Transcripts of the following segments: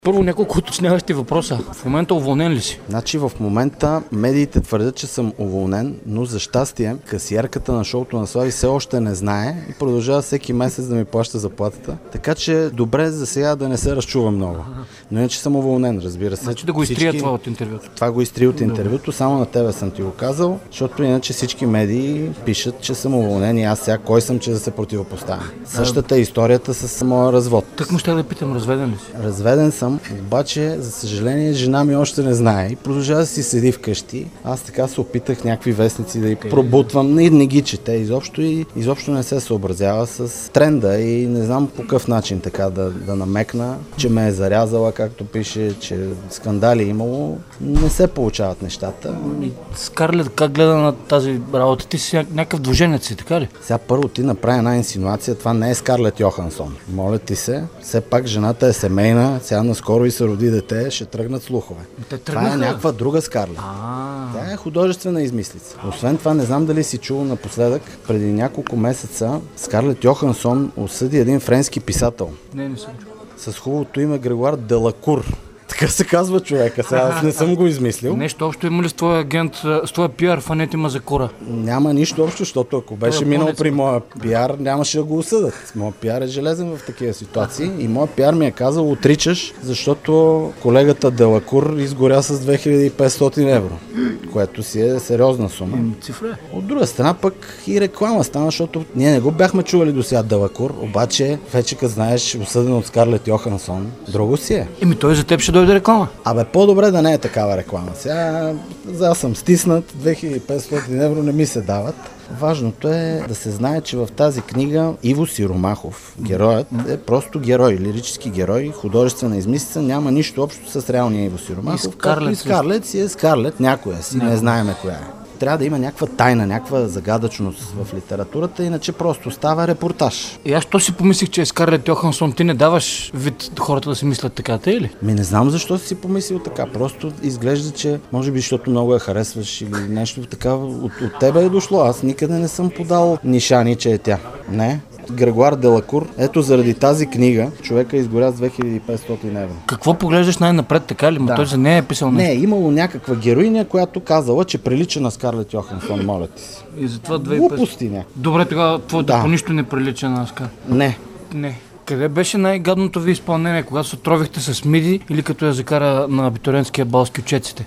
Първо няколко уточняващи въпроса. В момента уволнен ли си? Значи в момента медиите твърдят, че съм уволнен, но за щастие касиерката на шоуто на Слави все още не знае и продължава всеки месец да ми плаща заплатата. Така че добре за сега да не се разчува много. Но иначе съм уволнен, разбира се. Значи да го изтрия това от интервюто. Това го изтрия от интервюто, само на тебе съм ти го казал, защото иначе всички медии пишат, че съм уволнен и аз сега кой съм, че да се противопоставя. Същата е историята с моя развод. Так му ще да питам, разведен ли си? Разведен съм, обаче, за съжаление, жена ми още не знае и продължава да си седи вкъщи. Аз така се опитах някакви вестници да й пробутвам, не ги чете изобщо и изобщо не се съобразява с тренда и не знам по какъв начин така да намекна, че ме е зарязала, както пише, че скандали имало. Не се получават нещата. Скарлет, как гледа на тази работа? Ти си някакъв двуженец си, така ли? Сега първо ти направи една инсинуация, това не е Скарлет Йохансон. Моля ти се, все пак жената е семейна, сега наскоро и се роди дете, ще тръгнат слухове. Това е някаква друга Скарлет. Тя е художествена измислица. Освен това, не знам дали си чул напоследък, преди няколко месеца Скарлет Йохансон осъди един френски писател. Не съм чул. С хубавото име Грегуар Делакур. Така се казва човека, сега аз не съм го измислил. Нещо общо има ли с твоя агент, с твоя пиар фанети Мазакура? Няма нищо общо, защото ако беше минал при моя пиар, нямаше да го осъдат. Моя пиар е железен в такива ситуации и моя пиар ми е казал отричаш, защото колегата Делакур изгоря с 2500 евро, което си е сериозна сума. Цифра. От друга страна пък и реклама стана, защото ние не го бяхме чували до сега Делакур, обаче вече като знаеш осъден от Скарлет Йохансон, друго си е. Той за теб ще дойде реклама. Абе, по-добре да не е такава реклама. Сега аз съм стиснат, 2500 евро не ми се дават. Важното е да се знае, че в тази книга Иво Сиромахов, героят, е просто герой, лирически герой, художествена измислица, няма нищо общо с реалния Иво Сиромахов. И Скарлет си е Скарлет, някоя си, не знаеме коя е. Трябва да има някаква тайна, някаква загадъчност в литературата, иначе просто става репортаж. И аз то си помислих, че е Скарлет Йохансон, ти не даваш вид хората да си мислят така, те или? Не знам защо си помислил така, просто изглежда, че може би защото много я харесваш или нещо така от тебе е дошло. Аз никъде не съм подал нишани, че е тя. Не. Грегуар Делакур, ето заради тази книга човека изгоря с 2500 евро. Какво поглеждаш най-напред, така ли? Да. Той за нея е писал нещо. Не, имало някаква героиня, която казала, че прилича на Скарлет Йохансон, моля ти си. И затова 2500. Глупости някакви. Добре, тогава твоето по нищо не прилича на Скарлет. Не. Къде беше най-гадното ви изпълнение? Когато се отровихте с миди или като я закара на абитуриентския бал с кючеците?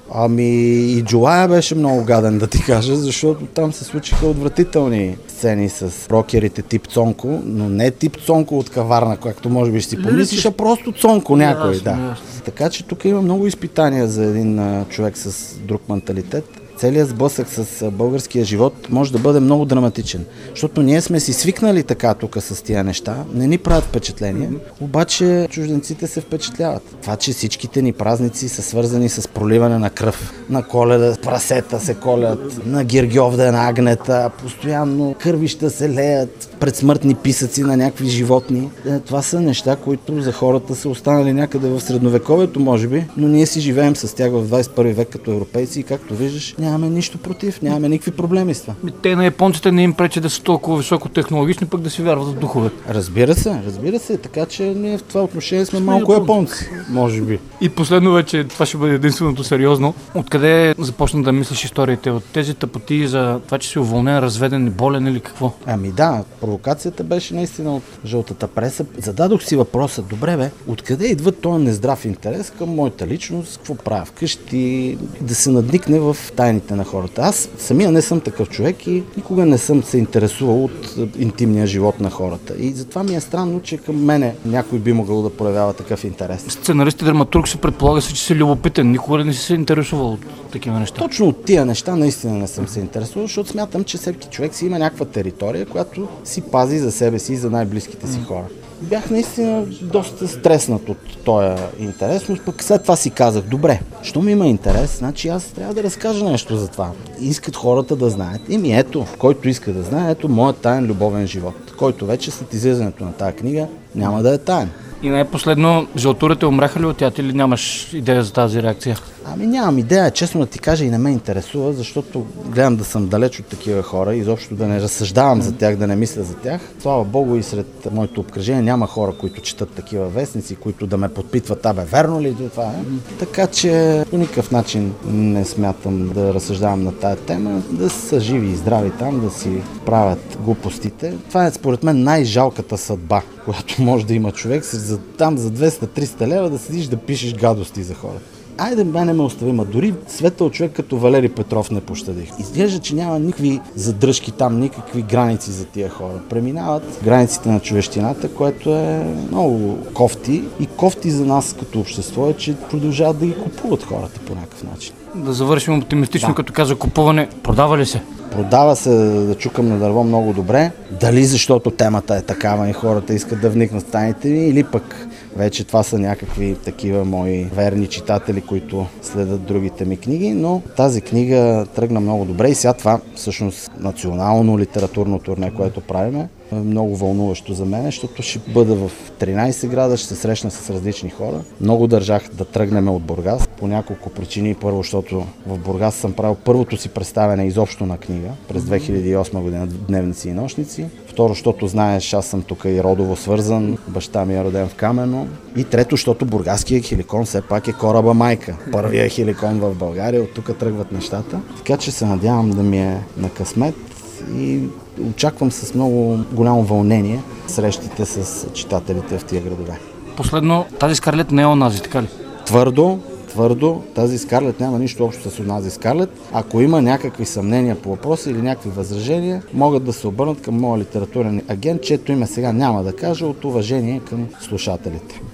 И Джулая беше много гаден, да ти кажа, защото там се случиха отвратителни сцени с рокерите тип Цонко, но не тип Цонко от каварна, както може би ще си помислиш, а просто Цонко някой. Да. Така че тук има много изпитания за един човек с друг менталитет. Целият сблъсък с българския живот може да бъде много драматичен, защото ние сме си свикнали така тук с тия неща, не ни правят впечатление, обаче чужденците се впечатляват. Това, че всичките ни празници са свързани с проливане на кръв, на Коледа прасета се колят, на Гергьовден агнета, постоянно кървища се леят, предсмъртни писъци на някакви животни. Това са неща, които за хората са останали някъде в средновековието, може би, но ние си живеем с тях в 21 век като европейци и както виждаш, нямаме нищо против, нямаме никакви проблеми с това. Те на японците не им пречи да са толкова високотехнологични, пък да си вярват в духове. Разбира се, така че ние в това отношение сме малко японци, може би. И последно вече, това ще бъде единственото сериозно. Откъде започна да мислиш историите? От тези тъпоти за това, че си уволнен, разведен и болен или какво? Провокацията беше наистина от жълтата преса. Зададох си въпроса, добре бе, откъде идва този нездрав интерес към моята личност, какво правя вкъщи, да се надникне в тайните на хората. Аз самия не съм такъв човек и никога не съм се интересувал от интимния живот на хората. И затова ми е странно, че към мене някой би могъл да проявява такъв интерес. Сценарист и драматург се предполага се, че си любопитен. Никога не си се интересувал от такива неща. Точно от тия неща наистина не съм се интересувал, защото смятам, че всеки човек си има някаква територия, която си пази за себе си и за най-близките си хора. Бях наистина доста стреснат от този интерес, но пък след това си казах, добре, щом има интерес, значи аз трябва да разкажа нещо за това. Искат хората да знаят. Ето, който иска да знае, ето моят таен любовен живот, който вече след излизането на тази книга няма да е таен. И най-последно, жълтурите умряха ли от тях или нямаш идея за тази реакция? Ами нямам идея, честно да ти кажа, и не ме интересува, защото гледам да съм далеч от такива хора, изобщо да не разсъждавам за тях, да не мисля за тях. Слава Богу, и сред моето обкръжение няма хора, които четат такива вестници, които да ме подпитват, верно ли това е? Така че по никакъв начин не смятам да разсъждавам на тая тема, да са живи и здрави там, да си правят глупостите. Това е според мен най-жалката съдба, която може да има човек, там за 200-300 лева да седиш да пишеш гадости за хората. Айде, мене ме остави, дори светъл човек като Валери Петров не пощадих. Изглежда, че няма никакви задръжки там, никакви граници за тия хора. Преминават границите на човещината, което е много кофти. И кофти за нас като общество е, че продължават да ги купуват хората по някакъв начин. Да завършим оптимистично, като каза купуване. Продава ли се? Продава се, да чукам на дърво, много добре. Дали защото темата е такава и хората искат да вникнат в тайните ми, или пък вече това са някакви такива мои верни читатели, които следят другите ми книги, но тази книга тръгна много добре и сега това всъщност национално литературно турне, което правиме, е много вълнуващо за мен, защото ще бъда в 13 града, ще се срещна с различни хора. Много държах да тръгнем от Бургас по няколко причини. Първо, защото в Бургас съм правил първото си представяне изобщо на книга през 2008 година, Дневници и нощници. Второ, защото знаеш, аз съм тук и родово свързан, баща ми е роден в Камено. И трето, защото бургаският хеликон все пак е кораба майка. Първият хеликон в България, от тук тръгват нещата. Така че се надявам да ми е на късмет и очаквам с много голямо вълнение срещите с читателите в тия градове. Последно, тази Скарлет не е онази, така ли? Твърдо, тази Скарлет няма нищо общо с онази Скарлет. Ако има някакви съмнения по въпроса или някакви възражения, могат да се обърнат към моя литературен агент, чието име сега няма да кажа, от уважение към слушателите.